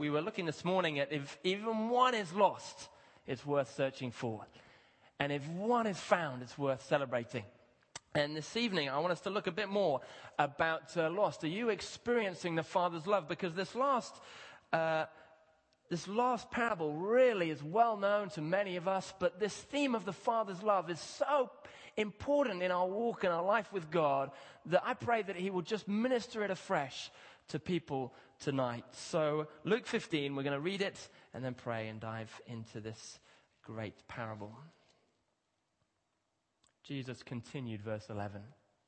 We were looking this morning at if even one is lost, it's worth searching for. And if one is found, it's worth celebrating. And this evening, I want us to look a bit more about lost. Are you experiencing the Father's love? Because this last parable really is well known to many of us, but this theme of the Father's love is so important in our walk and our life with God that I pray that He will just minister it afresh to people tonight. So Luke 15, we're going to read it and then pray and dive into this great parable. Jesus continued, verse 11.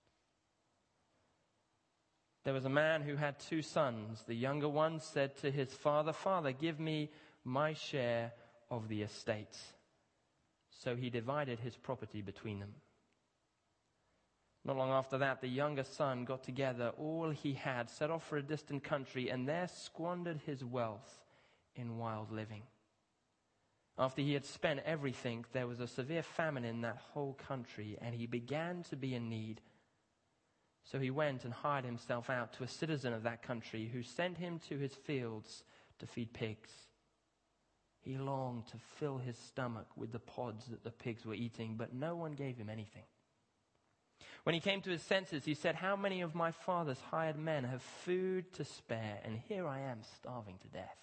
There was a man who had 2 sons. The younger one said to his father, "Father, give me my share of the estate." So he divided his property between them. Not long after that, the younger son got together all he had, set off for a distant country, and there squandered his wealth in wild living. After he had spent everything, there was a severe famine in that whole country, and he began to be in need. So he went and hired himself out to a citizen of that country, who sent him to his fields to feed pigs. He longed to fill his stomach with the pods that the pigs were eating, but no one gave him anything. When he came to his senses, he said, "How many of my father's hired men have food to spare, and here I am starving to death?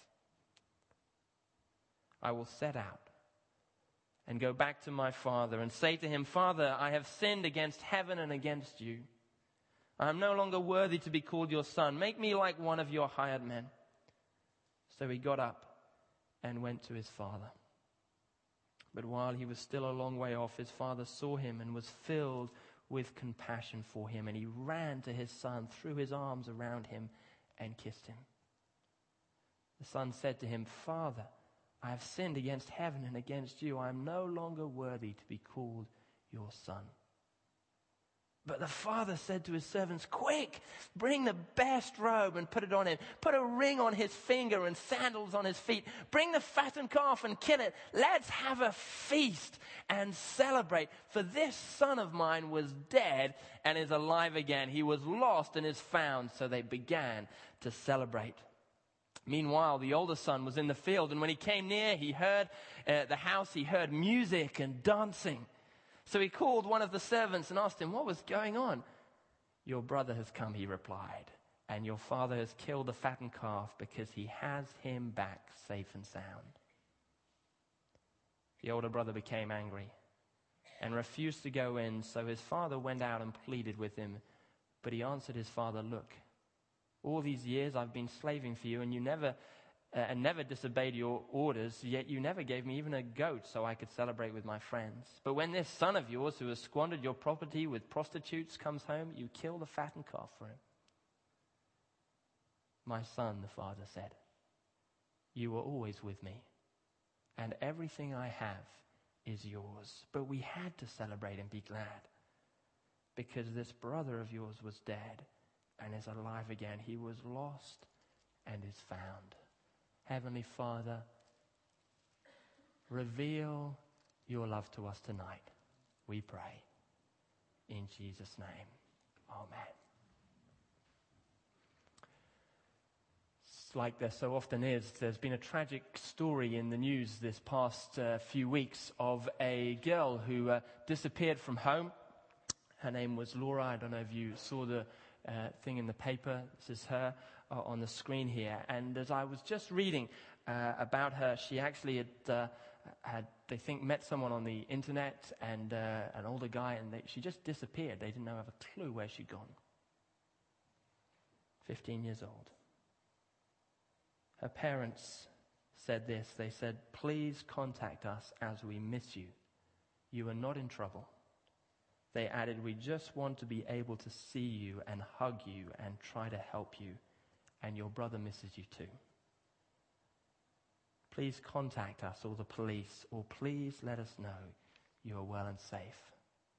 I will set out and go back to my father and say to him, 'Father, I have sinned against heaven and against you. I am no longer worthy to be called your son. Make me like one of your hired men.' So he got up and went to his father. But while he was still a long way off, his father saw him and was filled with compassion for him, and he ran to his son, threw his arms around him, and kissed him. The son said to him, 'Father, I have sinned against heaven and against you. I am no longer worthy to be called your son.' But the father said to his servants, 'Quick, bring the best robe and put it on him. Put a ring on his finger and sandals on his feet. Bring the fattened calf and kill it. Let's have a feast and celebrate. For this son of mine was dead and is alive again. He was lost and is found.' So they began to celebrate. Meanwhile, the older son was in the field, and when he came near, he heard the house, he heard music and dancing. So he called one of the servants and asked him what was going on. 'Your brother has come,' he replied, 'and your father has killed the fattened calf because he has him back safe and sound.' The older brother became angry and refused to go in, so his father went out and pleaded with him. But he answered his father, 'Look, all these years I've been slaving for you, and you never disobeyed your orders, yet you never gave me even a goat so I could celebrate with my friends. But when this son of yours, who has squandered your property with prostitutes, comes home, you kill the fattened calf for him.' 'My son,' the father said, 'you were always with me, and everything I have is yours. But we had to celebrate and be glad, because this brother of yours was dead and is alive again. He was lost and is found.' Heavenly Father, reveal your love to us tonight, we pray. In Jesus' name, amen. It's like there so often is. There's been a tragic story in the news this past few weeks of a girl who disappeared from home. Her name was Laura. I don't know if you saw the thing in the paper. This is her on the screen here. And as I was just reading about her, she actually had, they think, met someone on the internet, and an older guy, and she just disappeared. They didn't have a clue where she'd gone. 15 years old. Her parents said this. They said, "Please contact us as we miss you. You are not in trouble." They added, "We just want to be able to see you and hug you and try to help you. And your brother misses you too. Please contact us or the police, or please let us know you are well and safe."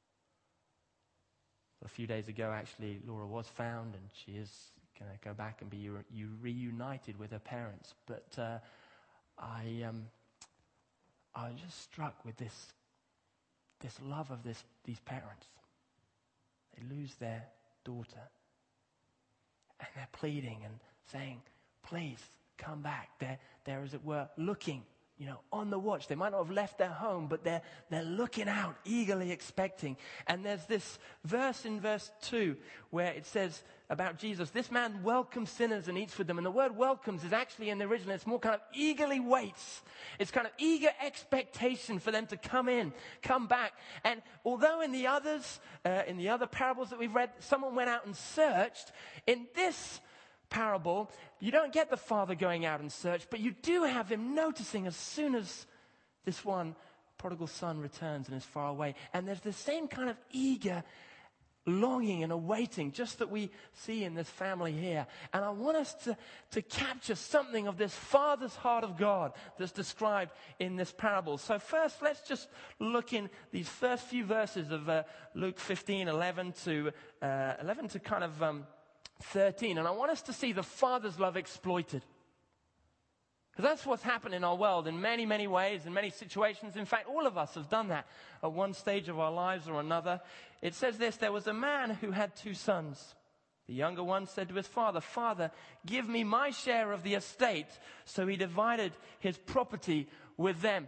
A few days ago, actually, Laura was found, and she is going to go back and be reunited with her parents. But I was just struck with this love of these parents. They lose their daughter, and they're pleading and saying, "Please come back. They're, as it were, looking, on the watch. They might not have left their home, but they're looking out, eagerly expecting. And there's this verse in verse 2 where it says about Jesus, this man welcomes sinners and eats with them. And the word welcomes is actually in the original, it's more kind of eagerly waits. It's kind of eager expectation for them to come in, come back. And although in the other parables that we've read, someone went out and searched, in this parable, you don't get the father going out and search, but you do have him noticing as soon as this one prodigal son returns and is far away. And there's the same kind of eager longing and awaiting just that we see in this family here. And I want us to capture something of this father's heart of God that's described in this parable. So first, let's just look in these first few verses of Luke 15, 11 to kind of 13, and I want us to see the Father's love exploited. Because that's what's happened in our world in many, many ways, in many situations. In fact, all of us have done that at one stage of our lives or another. It says this, there was a man who had 2 sons. The younger one said to his father, Father, give me my share of the estate. So he divided his property with them.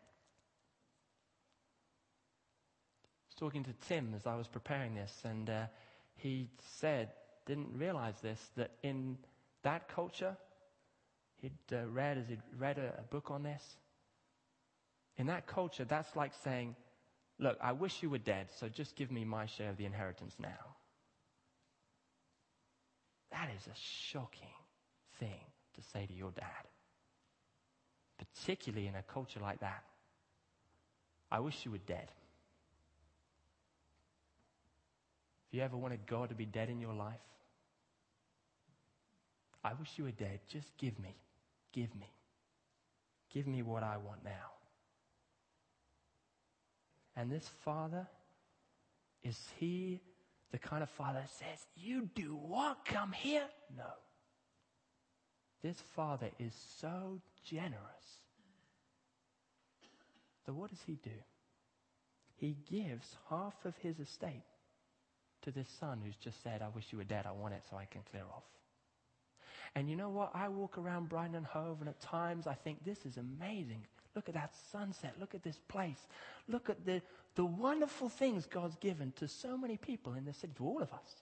I was talking to Tim as I was preparing this, and he said, didn't realize this, that in that culture, he'd read a book on this. In that culture, that's like saying, look, I wish you were dead, so just give me my share of the inheritance now. That is a shocking thing to say to your dad. Particularly in a culture like that. I wish you were dead. Have you ever wanted God to be dead in your life? I wish you were dead. Just give me. Give me. Give me what I want now. And this father, is he the kind of father that says, you do what? Come here? No. This father is so generous. So what does he do? He gives half of his estate to this son who's just said, I wish you were dead. I want it so I can clear off. And you know what? I walk around Brighton and Hove, and at times I think, this is amazing. Look at that sunset. Look at this place. Look at the wonderful things God's given to so many people in this city, to all of us.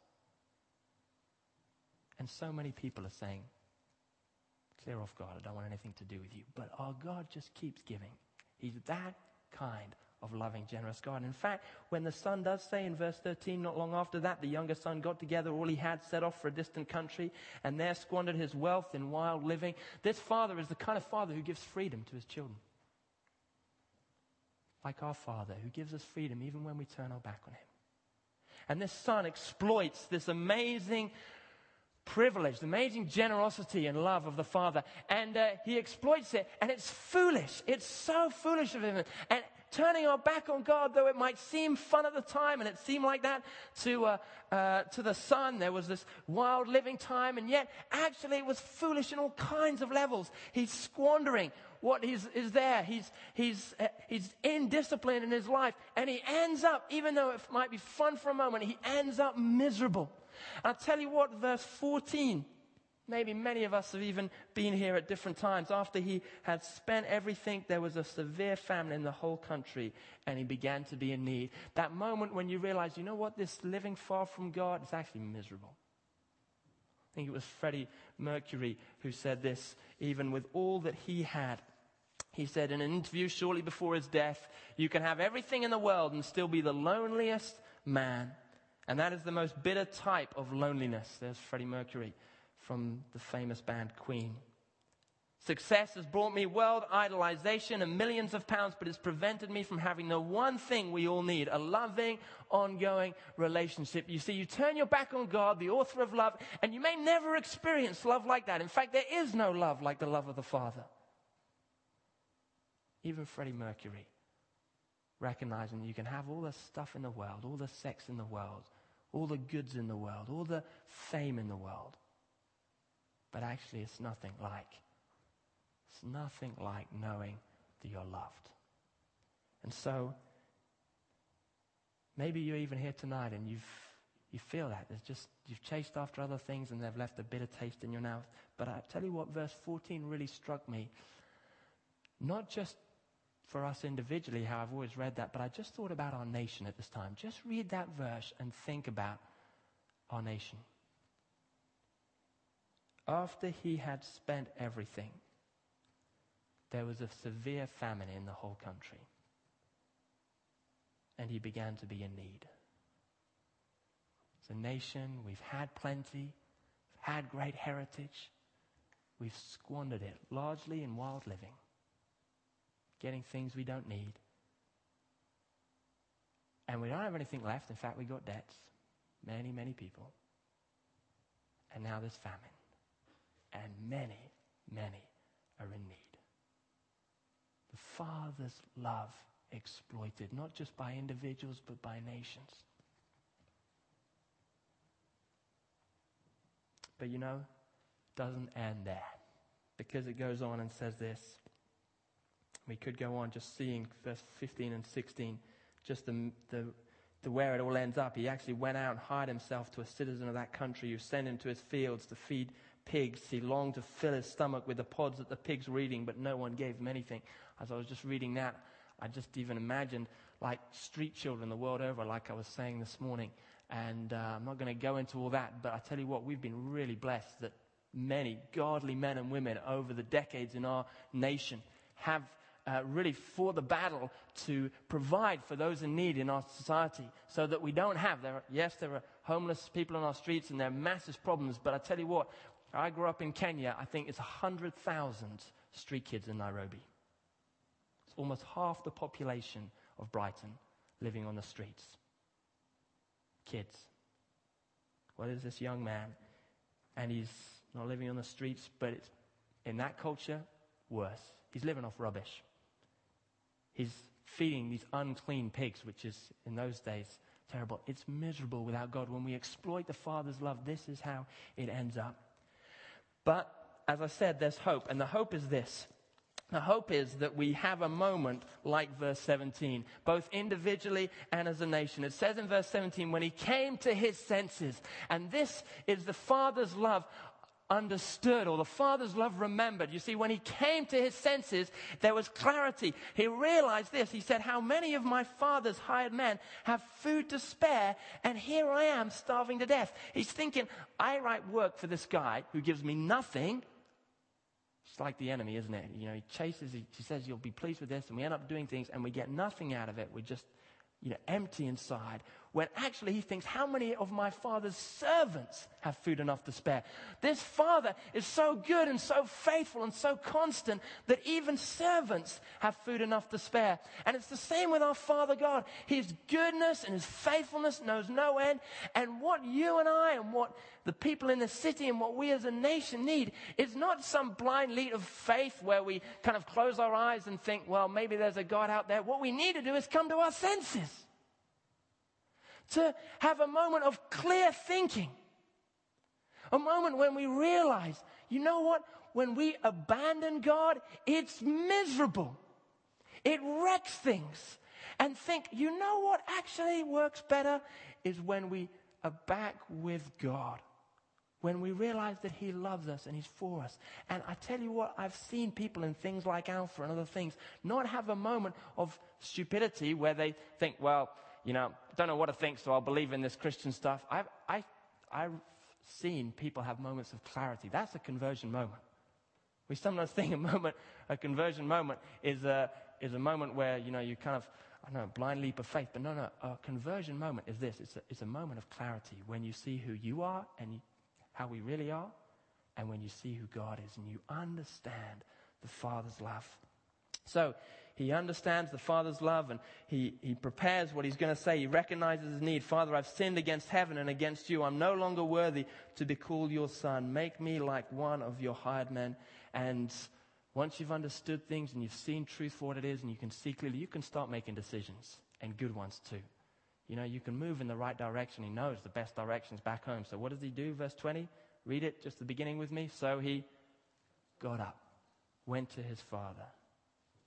And so many people are saying, clear off, God. I don't want anything to do with you. But our God just keeps giving. He's that kind of loving, generous God. In fact, when the son does say in verse 13, not long after that, the younger son got together all he had, set off for a distant country, and there squandered his wealth in wild living. This father is the kind of father who gives freedom to his children. Like our Father, who gives us freedom even when we turn our back on him. And this son exploits this amazing privilege, the amazing generosity and love of the Father. And he exploits it, and it's foolish. It's so foolish of him. And turning our back on God, though it might seem fun at the time, and it seemed like that to the son. There was this wild living time, and yet actually it was foolish in all kinds of levels. He's squandering what is there. He's indisciplined in his life, and he ends up, even though it might be fun for a moment, he ends up miserable. And I'll tell you what, verse 14, maybe many of us have even been here at different times. After he had spent everything, there was a severe famine in the whole country, and he began to be in need. That moment when you realize, you know what, this living far from God is actually miserable. I think it was Freddie Mercury who said this, even with all that he had. He said in an interview shortly before his death, you can have everything in the world and still be the loneliest man. And that is the most bitter type of loneliness. There's Freddie Mercury from the famous band Queen. Success has brought me world idolization and millions of pounds, but it's prevented me from having the one thing we all need, a loving, ongoing relationship. You see, you turn your back on God, the author of love, and you may never experience love like that. In fact, there is no love like the love of the Father. Even Freddie Mercury, recognizing you can have all the stuff in the world, all the sex in the world, all the goods in the world, all the fame in the world. But actually it's nothing like knowing that you're loved. And so, maybe you're even here tonight and You feel that. You've chased after other things and they've left a bitter taste in your mouth. But I tell you what, verse 14 really struck me. Not just for us individually, how I've always read that, but I just thought about our nation at this time. Just read that verse and think about our nation. After he had spent everything, there was a severe famine in the whole country. And he began to be in need. As a nation, we've had plenty, we've had great heritage. We've squandered it largely in wild living, getting things we don't need. And we don't have anything left. In fact, we got debts. Many, many people. And now there's famine. And many, many are in need. The Father's love exploited, not just by individuals, but by nations. But it doesn't end there. Because it goes on and says this. We could go on just seeing verse 15 and 16, just the where it all ends up. He actually went out and hired himself to a citizen of that country who sent him to his fields to feed pigs. He longed to fill his stomach with the pods that the pigs were eating, but no one gave him anything. As I was just reading that, I just even imagined like street children the world over, like I was saying this morning. And I'm not going to go into all that, but I tell you what, we've been really blessed that many godly men and women over the decades in our nation have really fought the battle to provide for those in need in our society so that we don't have, there are homeless people on our streets and there are massive problems, but I tell you what, I grew up in Kenya. I think it's 100,000 street kids in Nairobi. It's almost half the population of Brighton living on the streets. Kids. What is this young man? And he's not living on the streets, but it's in that culture, worse. He's living off rubbish. He's feeding these unclean pigs, which is, in those days, terrible. It's miserable without God. When we exploit the Father's love, this is how it ends up. But, as I said, there's hope. And the hope is this. The hope is that we have a moment like verse 17, both individually and as a nation. It says in verse 17, when he came to his senses, and this is the Father's love understood, or the Father's love remembered. You see, when he came to his senses, there was clarity. He realized this. He said, how many of my father's hired men have food to spare, and here I am starving to death. He's thinking, I write work for this guy who gives me nothing. It's like the enemy, isn't it? He chases, he says, you'll be pleased with this, and we end up doing things, and we get nothing out of it. We're just, empty inside. When actually he thinks, how many of my father's servants have food enough to spare? This father is so good and so faithful and so constant that even servants have food enough to spare. And it's the same with our Father God. His goodness and his faithfulness knows no end. And what you and I and what the people in the city and what we as a nation need is not some blind leap of faith where we kind of close our eyes and think, well, maybe there's a God out there. What we need to do is come to our senses. To have a moment of clear thinking. A moment when we realize, you know what? When we abandon God, it's miserable. It wrecks things. And think, you know what actually works better is when we are back with God. When we realize that he loves us and he's for us. And I tell you what, I've seen people in things like Alpha and other things not have a moment of stupidity where they think, well, I don't know what to think, so I'll believe in this Christian stuff. I've seen people have moments of clarity. That's a conversion moment. We sometimes think a conversion moment is a moment where, you kind of, blind leap of faith. But no, a conversion moment is this. It's a moment of clarity when you see who you are and how we really are, and when you see who God is and you understand the Father's love. So, he understands the Father's love and he prepares what he's going to say. He recognizes his need. Father, I've sinned against heaven and against you. I'm no longer worthy to be called your son. Make me like one of your hired men. And once you've understood things and you've seen truth for what it is and you can see clearly, you can start making decisions, and good ones too. You can move in the right direction. He knows the best directions back home. So what does he do? Verse 20, read it, just the beginning with me. So he got up, went to his father.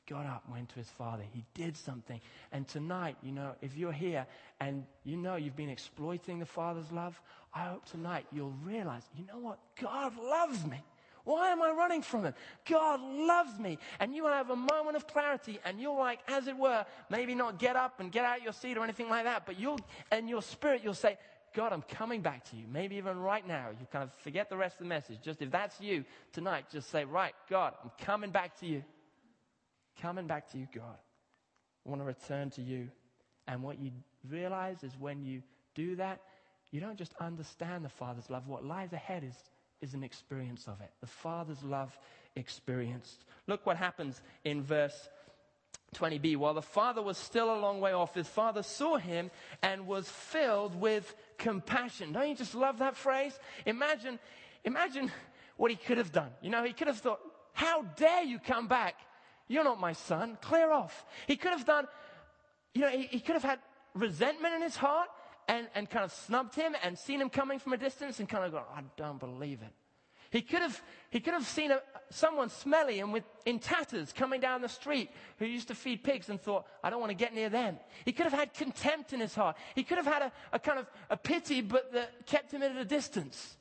got up, went to his Father. He did something. And tonight, if you're here and you've been exploiting the Father's love, I hope tonight you'll realize, you know what? God loves me. Why am I running from him? God loves me. And you will have a moment of clarity, and you'll, like, as it were, maybe not get up and get out your seat or anything like that, but in your spirit, you'll say, God, I'm coming back to you. Maybe even right now. You kind of forget the rest of the message. Just if that's you tonight, just say, right, God, I'm coming back to you. Coming back to you, God. I want to return to you. And what you realize is when you do that, you don't just understand the Father's love. What lies ahead is an experience of it. The Father's love experienced. Look what happens in verse 20b. While the father was still a long way off, his father saw him and was filled with compassion. Don't you just love that phrase? Imagine what he could have done. He could have thought, how dare you come back? You're not my son. Clear off. He could have done, he could have had resentment in his heart and kind of snubbed him and seen him coming from a distance and kind of gone, I don't believe it. He could have seen someone smelly and in tatters coming down the street who used to feed pigs and thought, I don't want to get near them. He could have had contempt in his heart. He could have had a kind of a pity, but that kept him at a distance.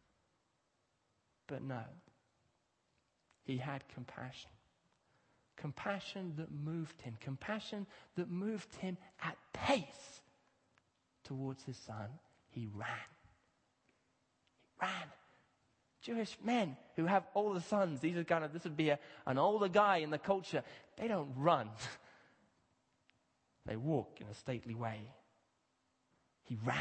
But no. He had compassion. Compassion that moved him. Compassion that moved him at pace towards his son. He ran. He ran. Jewish men who have older sons, this would be an older guy in the culture. They don't run. They walk in a stately way. He ran.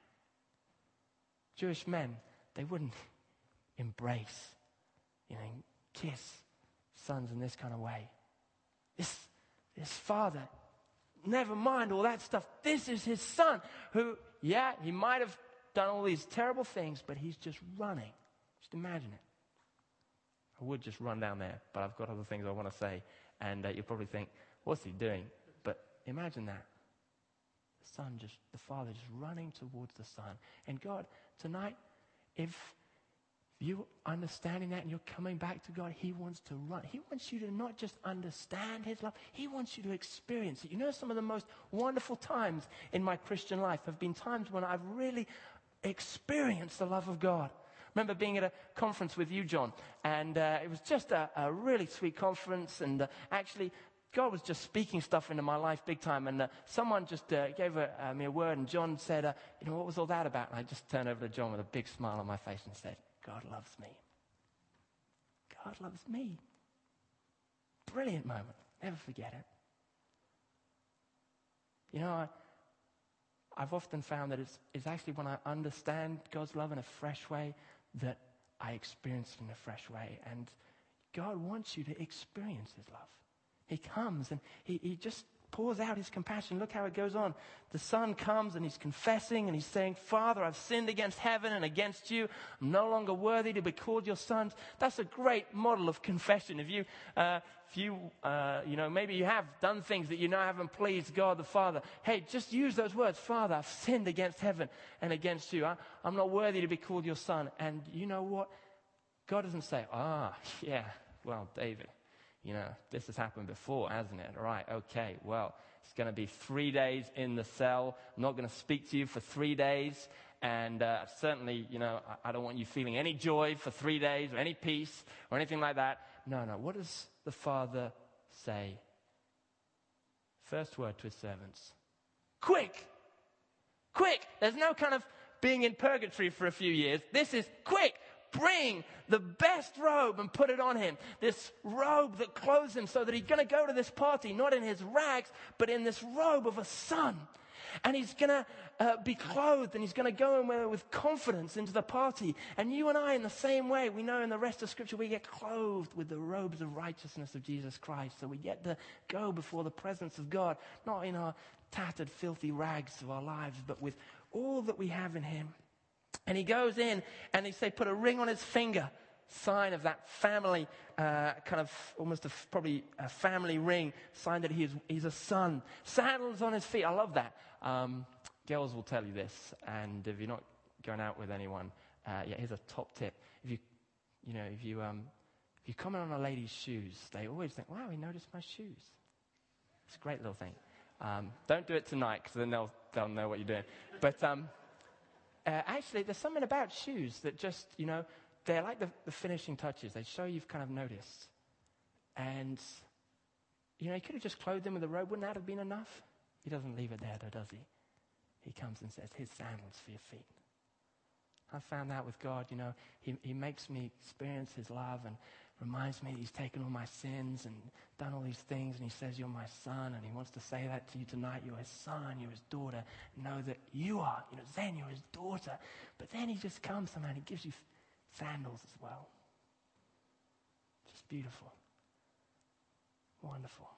Jewish men, they wouldn't embrace, kiss sons in this kind of way. This father, never mind all that stuff. This is his son who, he might have done all these terrible things, but he's just running. Just imagine it. I would just run down there, but I've got other things I want to say. And you'll probably think, what's he doing? But imagine that. The father just running towards the son. And God, tonight, if you're understanding that and you're coming back to God, he wants to run. He wants you to not just understand his love. He wants you to experience it. Some of the most wonderful times in my Christian life have been times when I've really experienced the love of God. I remember being at a conference with you, John, and it was just a really sweet conference, and actually God was just speaking stuff into my life big time, and someone just gave me a word, and John said, what was all that about? And I just turned over to John with a big smile on my face and said, God loves me. God loves me. Brilliant moment. Never forget it. I've often found that it's actually when I understand God's love in a fresh way that I experience it in a fresh way. And God wants you to experience his love. He comes and he just pours out his compassion. Look how it goes on. The son comes and he's confessing and he's saying, Father, I've sinned against heaven and against you. I'm no longer worthy to be called your sons. That's a great model of confession. If you maybe you have done things that haven't pleased God the Father. Hey, just use those words. Father, I've sinned against heaven and against you. I'm not worthy to be called your son. And you know what? God doesn't say, well, David, this has happened before, hasn't it? All right, okay, well, it's going to be 3 days in the cell. I'm not going to speak to you for 3 days. And certainly, I don't want you feeling any joy for 3 days or any peace or anything like that. No. What does the Father say? First word to his servants. Quick! Quick! There's no kind of being in purgatory for a few years. This is quick! Bring the best robe and put it on him. This robe that clothes him so that he's going to go to this party, not in his rags, but in this robe of a son. And he's going to be clothed and he's going to go in with confidence into the party. And you and I, in the same way, we know in the rest of Scripture, we get clothed with the robes of righteousness of Jesus Christ. So we get to go before the presence of God, not in our tattered, filthy rags of our lives, but with all that we have in him. And he goes in and they put a ring on his finger, sign of that family, probably a family ring, sign that he's a son. Sandals on his feet. I love that. Girls will tell you this, and if you're not going out with anyone, here's a top tip. If you If you comment on a lady's shoes, they always think, wow, he noticed my shoes. It's a great little thing. Don't do it tonight, because then they'll know what you're doing. But actually, there's something about shoes that just, they're like the finishing touches. They show you've kind of noticed. And, he could have just clothed them with a robe. Wouldn't that have been enough? He doesn't leave it there, though, does he? He comes and says, here's sandals for your feet. I found that with God, he makes me experience his love and reminds me that he's taken all my sins and done all these things, and he says, you're my son, and he wants to say that to you tonight. You're his son, you're his daughter. Know that you are, then you're his daughter. But then he just comes somehow and he gives you sandals as well. Just beautiful. Wonderful.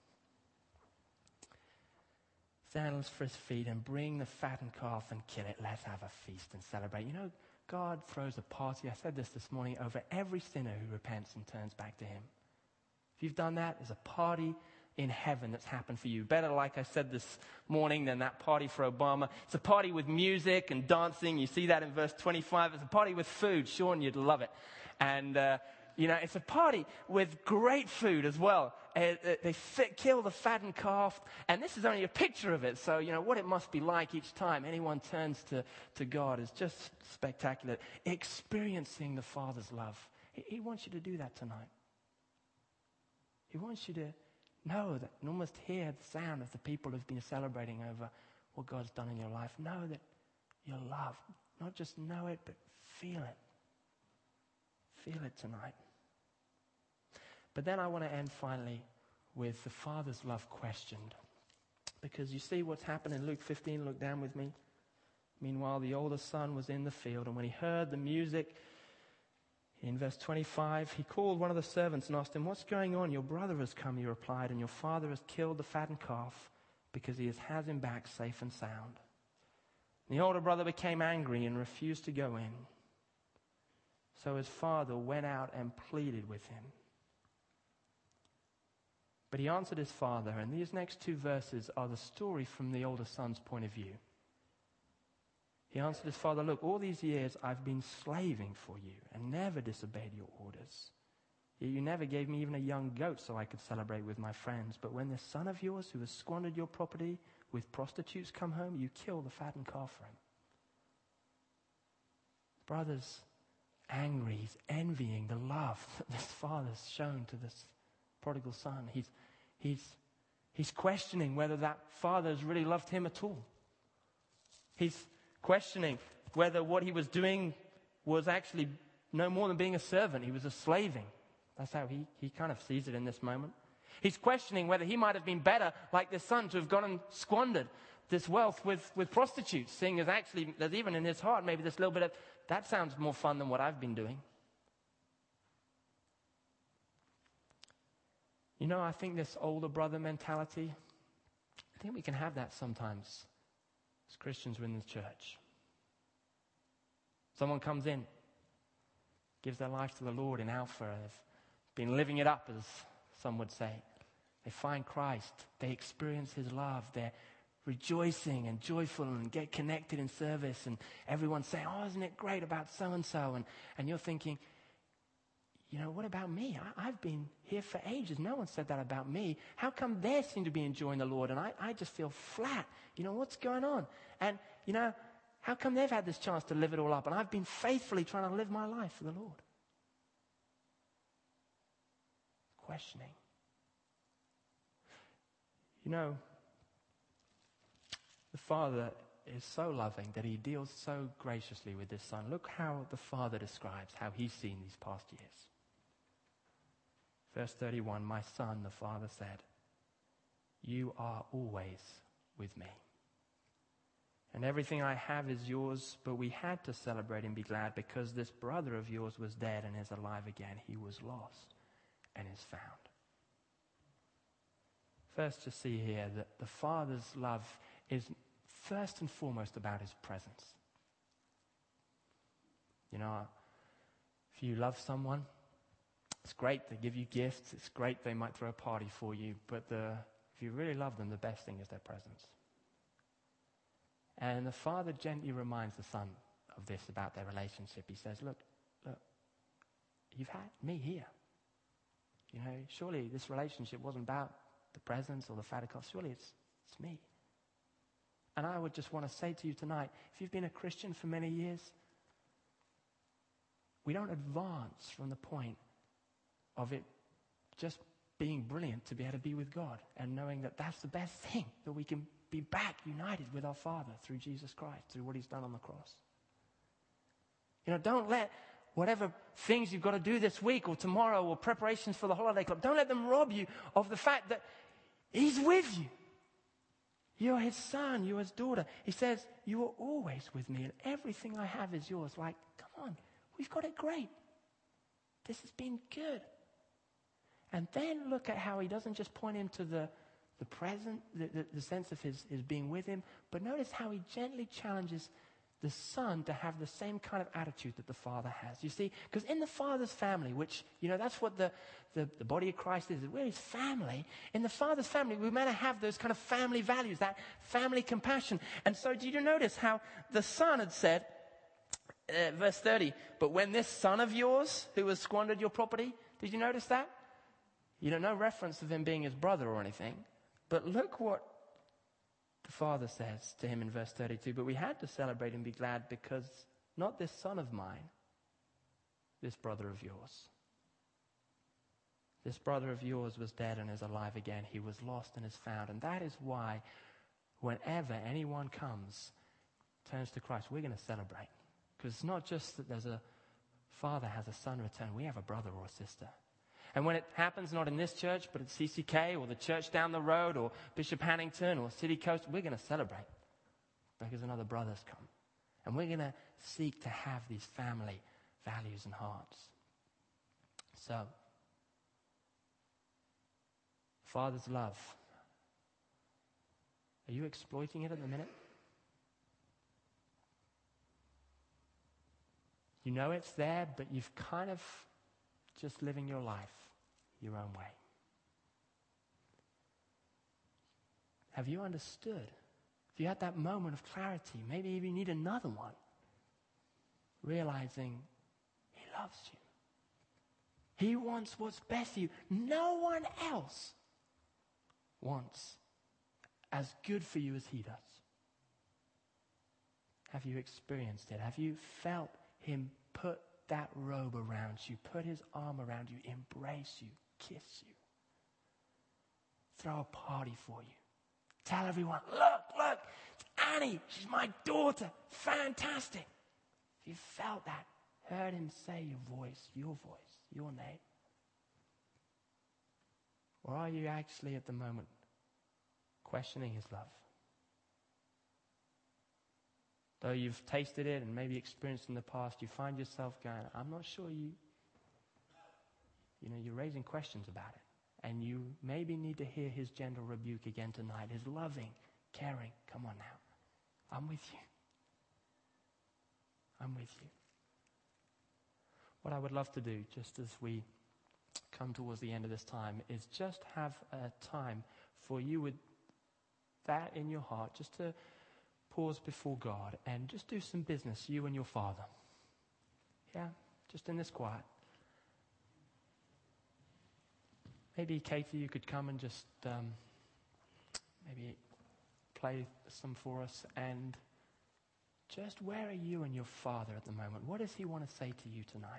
Sandals for his feet, and bring the fattened calf and kill it. Let's have a feast and celebrate. God throws a party, I said this morning, over every sinner who repents and turns back to him. If you've done that, there's a party in heaven that's happened for you. Better, like I said this morning, than that party for Obama. It's a party with music and dancing. You see that in verse 25. It's a party with food. Sean, you'd love it. And, it's a party with great food as well. They kill the fattened calf, and this is only a picture of it. So, what it must be like each time anyone turns to God is just spectacular. Experiencing the Father's love. He wants you to do that tonight. He wants you to know that, and almost hear the sound of the people who've been celebrating over what God's done in your life. Know that you're loved. Not just know it, but feel it. Feel it tonight. But then I want to end finally with the Father's love questioned. Because you see what's happened in Luke 15. Look down with me. Meanwhile, the older son was in the field, and when he heard the music, in verse 25, he called one of the servants and asked him, what's going on? Your brother has come, he replied, and your father has killed the fattened calf because he has him back safe and sound. And the older brother became angry and refused to go in. So his father went out and pleaded with him. But he answered his father, and these next two verses are the story from the older son's point of view. He answered his father, look, all these years I've been slaving for you and never disobeyed your orders. Yet you never gave me even a young goat so I could celebrate with my friends. But when this son of yours who has squandered your property with prostitutes come home, you kill the fattened calf for him. Brother's angry. He's envying the love that this father's shown to this prodigal son. He's questioning whether that father's really loved him at all. He's questioning whether what he was doing was actually no more than being a servant. He was a slaving. That's how he kind of sees it in this moment. He's questioning whether he might have been better, like this son, to have gone and squandered this wealth with prostitutes, seeing as actually, there's even in his heart maybe this little bit of, that sounds more fun than what I've been doing. I think this older brother mentality, I think we can have that sometimes as Christians within the church. Someone comes in, gives their life to the Lord in Alpha, they've been living it up, as some would say. They find Christ, they experience his love, they're rejoicing and joyful and get connected in service, and everyone's saying, oh, isn't it great about so-and-so? And you're thinking, what about me? I've been here for ages. No one said that about me. How come they seem to be enjoying the Lord and I just feel flat? What's going on? And, how come they've had this chance to live it all up and I've been faithfully trying to live my life for the Lord? Questioning. The Father is so loving that he deals so graciously with this son. Look how the Father describes how he's seen these past years. Verse 31, my son, the father said, you are always with me. And everything I have is yours, but we had to celebrate and be glad because this brother of yours was dead and is alive again. He was lost and is found. First, to see here that the Father's love is first and foremost about his presence. If you love someone, it's great they give you gifts. It's great they might throw a party for you. But if you really love them, the best thing is their presence. And the Father gently reminds the Son of this about their relationship. He says, look, you've had me here. Surely this relationship wasn't about the presents or the fat cost. Surely it's me. And I would just want to say to you tonight, if you've been a Christian for many years, we don't advance from the point of it just being brilliant to be able to be with God and knowing that that's the best thing, that we can be back united with our Father through Jesus Christ, through what he's done on the cross. Don't let whatever things you've got to do this week or tomorrow or preparations for the holiday club, don't let them rob you of the fact that he's with you. You're his son, you're his daughter. He says, you are always with me and everything I have is yours. Like, come on, we've got it great. This has been good. And then look at how he doesn't just point him to the present, the sense of his being with him, but notice how he gently challenges the son to have the same kind of attitude that the father has. You see, because in the father's family, which, that's what the body of Christ is, we're his family. In the father's family, we're meant to have those kind of family values, that family compassion. And so did you notice how the son had said, verse 30, but when this son of yours who has squandered your property, did you notice that? No reference of him being his brother or anything. But look what the father says to him in verse 32. But we had to celebrate and be glad because not this son of mine, this brother of yours. This brother of yours was dead and is alive again. He was lost and is found. And that is why whenever anyone turns to Christ, we're going to celebrate. Because it's not just that there's a father has a son return. We have a brother or a sister. And when it happens, not in this church, but at CCK or the church down the road or Bishop Hannington or City Coast, we're going to celebrate because another brother's come. And we're going to seek to have these family values and hearts. So, Father's love. Are you exploiting it at the minute? You know it's there, but you've kind of just living your life your own way. Have you understood? Have you had that moment of clarity? Maybe you need another one. Realizing he loves you. He wants what's best for you. No one else wants as good for you as he does. Have you experienced it? Have you felt him put that robe around you, put his arm around you, embrace you, kiss you, throw a party for you, tell everyone, look, it's Annie, she's my daughter, fantastic. If you felt that, heard him say your voice, your name, or are you actually at the moment questioning his love? Though you've tasted it and maybe experienced in the past, you find yourself going, I'm not sure you're raising questions about it. And you maybe need to hear his gentle rebuke again tonight, his loving, caring, come on now, I'm with you. I'm with you. What I would love to do, just as we come towards the end of this time, is just have a time for you with that in your heart, just to pause before God and just do some business, you and your Father. Yeah, just in this quiet. Maybe Katie, you could come and just maybe play some for us. And just where are you and your Father at the moment? What does he want to say to you tonight?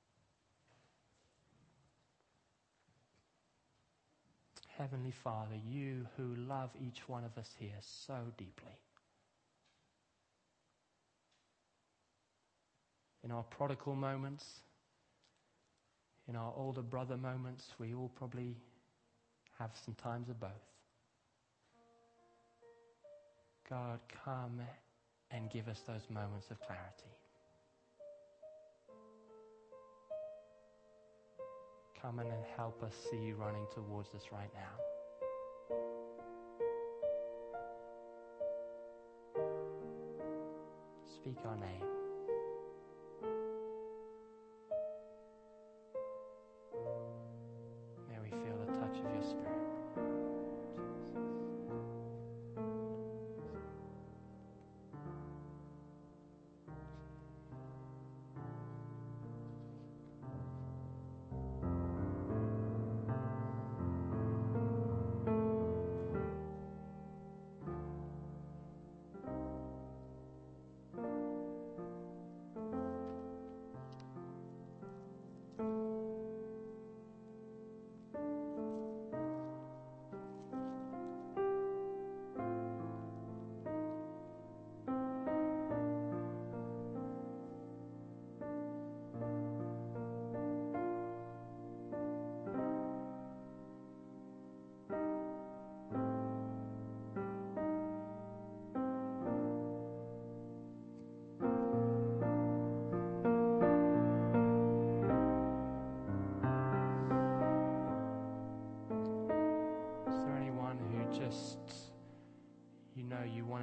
Heavenly Father, you who love each one of us here so deeply. In our prodigal moments, in our older brother moments, we all probably have some times of both. God, come and give us those moments of clarity. Come and help us see you running towards us right now. Speak our name. May we feel the touch of your Spirit.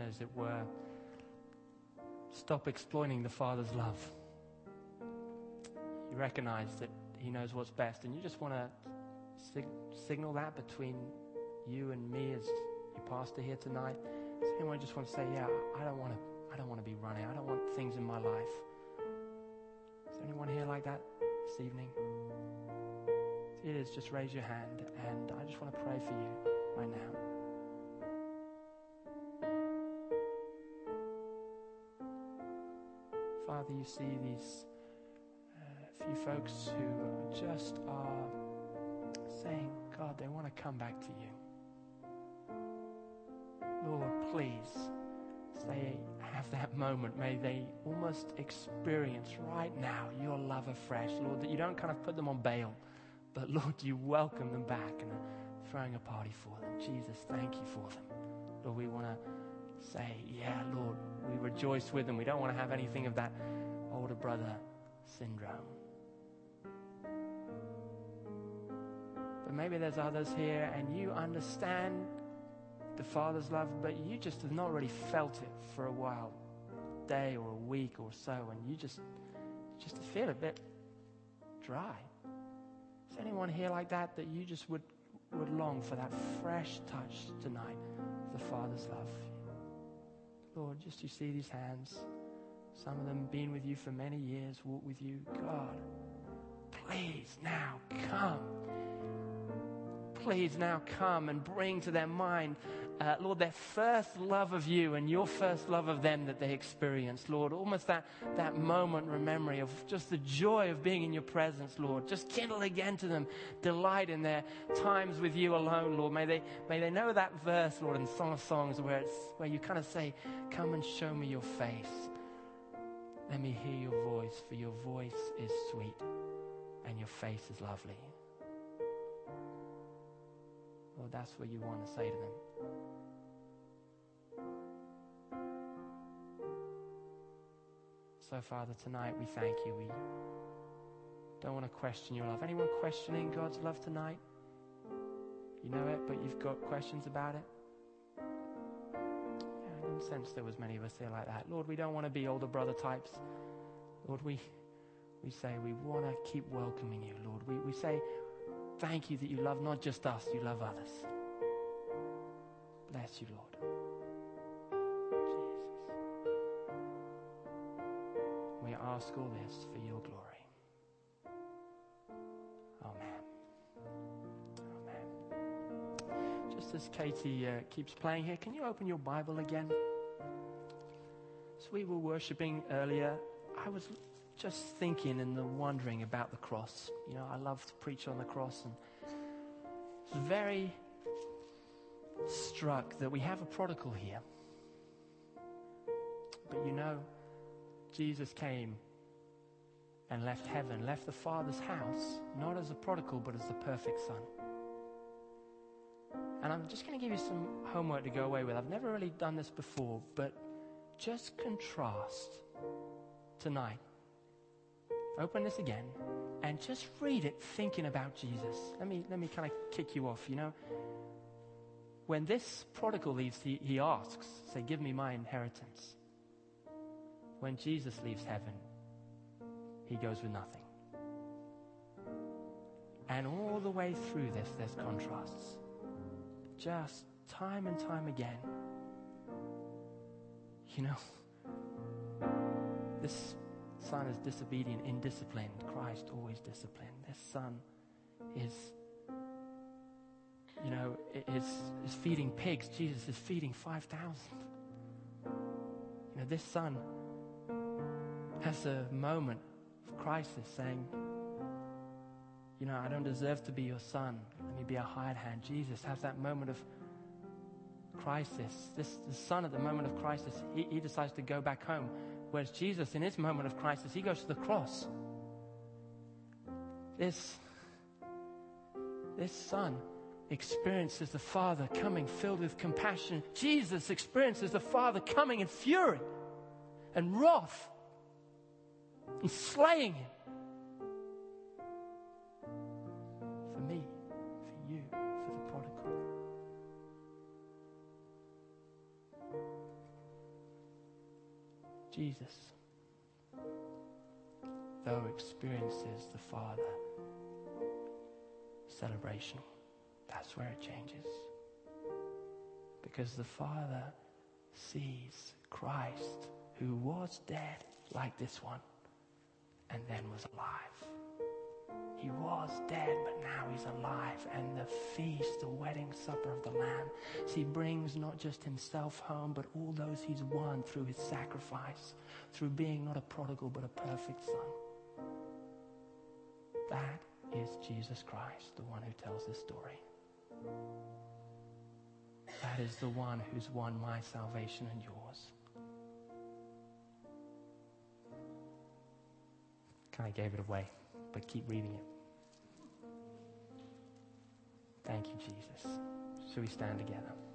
as it were, stop exploiting the Father's love. You recognize that He knows what's best, and you just want to signal that between you and me as your pastor here tonight. Does anyone just want to say, yeah, I don't want to be running. I don't want things in my life. Is anyone here like that this evening? If it is, just raise your hand, and I just want to pray for you right now. Father, you see these few folks who just are saying, God, they want to come back to you. Lord, please, as they have that moment, may they almost experience right now your love afresh, Lord, that you don't kind of put them on bail, but Lord, you welcome them back and are throwing a party for them. Jesus, thank you for them. Lord, we want to say, yeah, Lord, we rejoice with them. We don't want to have anything of that older brother syndrome. But maybe there's others here and you understand the Father's love, but you just have not really felt it for a while, a day or a week or so, and you just feel a bit dry. Is anyone here like that you just would long for that fresh touch tonight of the Father's love? Lord, just you see these hands, some of them been with you for many years, walk with you. God, please now come. Please now come and bring to their mind, Lord, their first love of you and your first love of them that they experienced, Lord. Almost that moment, memory of just the joy of being in your presence, Lord. Just kindle again to them delight in their times with you alone, Lord. May they know that verse, Lord, in Song of Songs where you kind of say, come and show me your face. Let me hear your voice, for your voice is sweet and your face is lovely. Lord, that's what you want to say to them. So, Father, tonight we thank you. We don't want to question your love. Anyone questioning God's love tonight? You know it, but you've got questions about it? Yeah, I didn't sense there was many of us here like that. Lord, we don't want to be older brother types. Lord, we say we want to keep welcoming you, Lord. We say, thank you that you love not just us, you love others. Bless you, Lord. Jesus. We ask all this for your glory. Amen. Amen. Just as Katie keeps playing here, can you open your Bible again? As we were worshiping earlier, I was just thinking and wondering about the cross. You know, I love to preach on the cross, and I was very struck that we have a prodigal here. But you know, Jesus came and left heaven, left the Father's house, not as a prodigal, but as the perfect Son. And I'm just going to give you some homework to go away with. I've never really done this before, but just contrast tonight. Open this again and just read it thinking about Jesus. Let me kind of kick you off, you know. When this prodigal leaves, he asks, say, give me my inheritance. When Jesus leaves heaven, he goes with nothing. And all the way through this, there's contrasts. Just time and time again. You know, this son is disobedient, indisciplined. Christ always disciplined. This son is, you know, is feeding pigs. Jesus is feeding 5,000. You know, this son has a moment of crisis saying, you know, I don't deserve to be your son. Let me be a hired hand. Jesus has that moment of crisis. The son at the moment of crisis, he decides to go back home. Whereas Jesus, in his moment of crisis, he goes to the cross. This son experiences the Father coming filled with compassion. Jesus experiences the Father coming in fury and wrath and slaying him. For me, for you, for the prodigal. Jesus, though experiences the Father, celebration, that's where it changes. Because the Father sees Christ, who was dead like this one, and then was alive. He was dead, but now he's alive. And the feast, the wedding supper of the Lamb, he brings not just himself home, but all those he's won through his sacrifice, through being not a prodigal, but a perfect son. That is Jesus Christ, the one who tells this story. That is the one who's won my salvation and yours. Kind of gave it away, but keep reading it. Thank you, Jesus. Shall we stand together?